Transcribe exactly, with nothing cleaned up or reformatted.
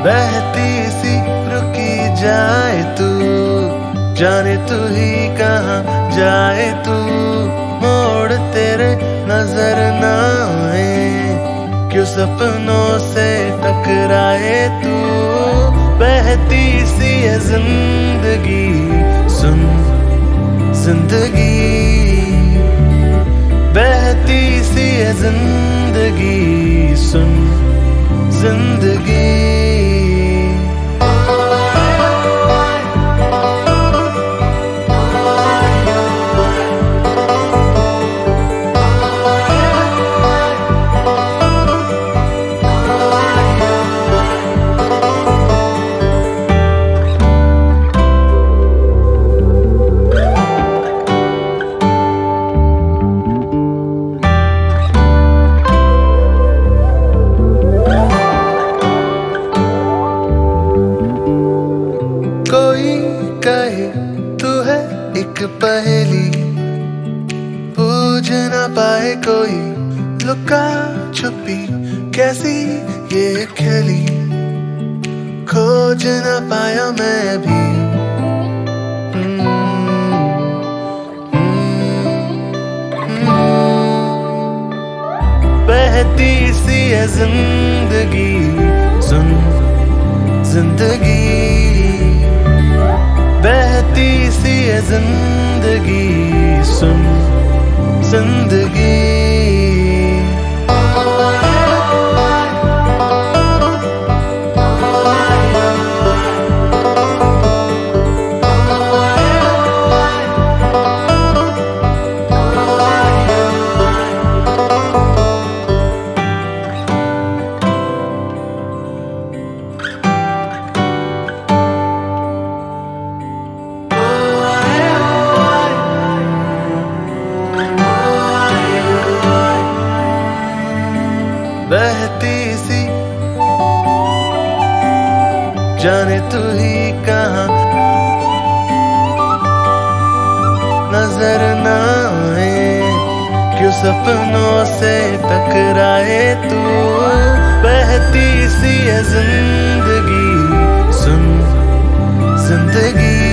बहती सी रुकी जाए तू, जाने तू ही कहाँ जाए तू। मोड़ तेरे नजर ना आए, क्यों सपनों से टकराए तू। बहती सी है जिंदगी, सुन जिंदगी, बहती सी है जिंदगी, सुन जिंदगी। कोई कहे तू है एक पहेली, पूछ ना पाए कोई लुका छुपी कैसी ये खेली। खोज ना पाया मैं भी, बहती सी है जिंदगी, सुन जिंदगी, बहती सी है जिंदगी, सुन जिंदगी। बहती सी जाने तू ही कहाँ, नजर ना आए, क्यों सपनों से टकराए तू। बहती सी है जिंदगी, सुन जिंदगी,